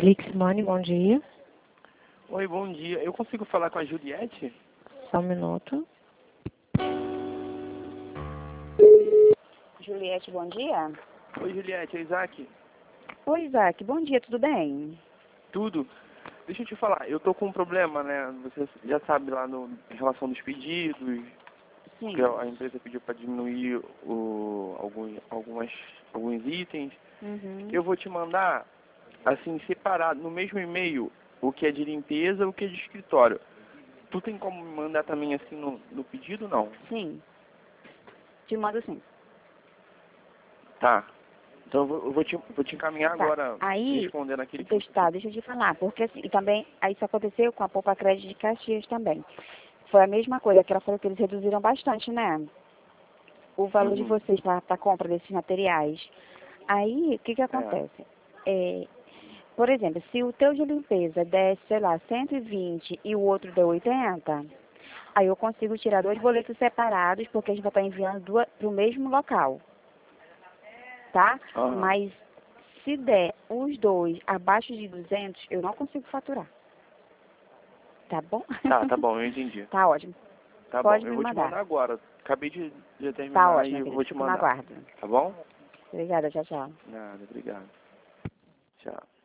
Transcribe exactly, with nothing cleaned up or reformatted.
Clixmani, bom dia. Oi, bom dia. Eu consigo falar com a Juliette? Só um minuto. Juliette, bom dia. Oi, Juliette, é Isaac. Oi, Isaac, bom dia, tudo bem? Tudo. Deixa eu te falar, eu tô com um problema, né? Você já sabe lá no, em relação dos pedidos, Sim. que a empresa pediu para diminuir o, alguns, algumas, alguns itens. Uhum. Eu vou te mandar, assim, separado, no mesmo e-mail, o que é de limpeza e o que é de escritório. Tu tem como me mandar também assim no, no pedido, não? Sim. Te mando sim. Tá. Então eu vou, eu vou, te, vou te encaminhar Tá. agora, Aí, respondendo aquele que deixa, você... tá, deixa eu te falar, porque assim, e também, aí isso aconteceu com a Poupa Crédito de Caxias também. Foi a mesma coisa, que ela falou que eles reduziram bastante, né? O valor de Uhum. vocês para a compra desses materiais. Aí, o que que É. acontece? É, por exemplo, se o teu de limpeza der, sei lá, cento e vinte e o outro der oitenta, aí eu consigo tirar dois boletos separados, porque a gente vai estar enviando para o mesmo local, tá? Aham. Mas se der os dois abaixo de duzentos, eu não consigo faturar. Tá bom? Tá, tá bom, eu entendi. Tá ótimo. Tá Pode bom, eu me vou te mandar. mandar agora. Acabei de, de Tá terminar e ótimo, eu querido. vou te Fico no mandar. aguardo. Tá bom? Obrigada, tchau, tchau. Nada, obrigado. Tchau.